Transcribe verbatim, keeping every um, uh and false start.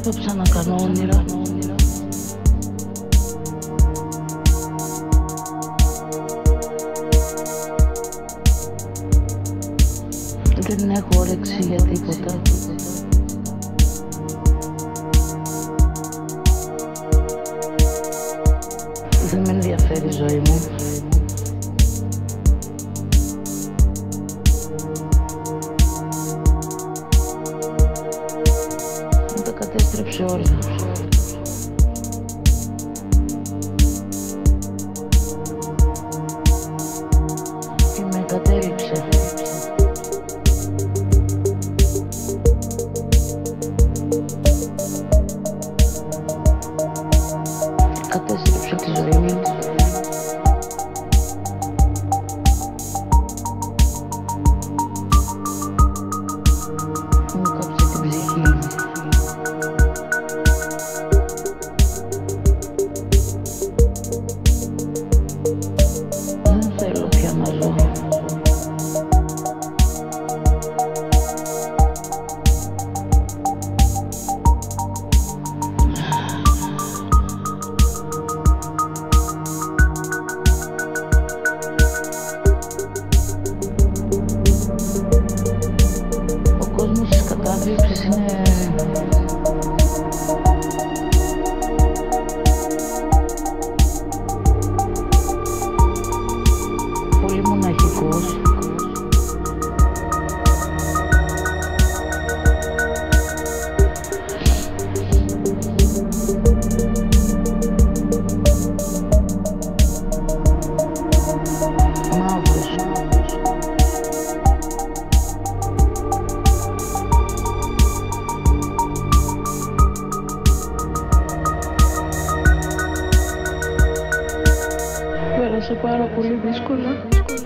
Έπαψα να κάνω όνειρα. Δεν έχω όρεξη για τίποτα. Δεν με ενδιαφέρει η ζωή μου. Μου τα κατέστρεψε όλα. Και με κατέληψε. Κατέστρεψε τη ζωή μου. Μου κάψε την ψυχή. Δεν θέλω πια να ζω. Ο κόσμος της κατάθλιψης είναι πολύ μοναχικός. Μαύρος. Πέρασε πάρα πολύ δύσκολα.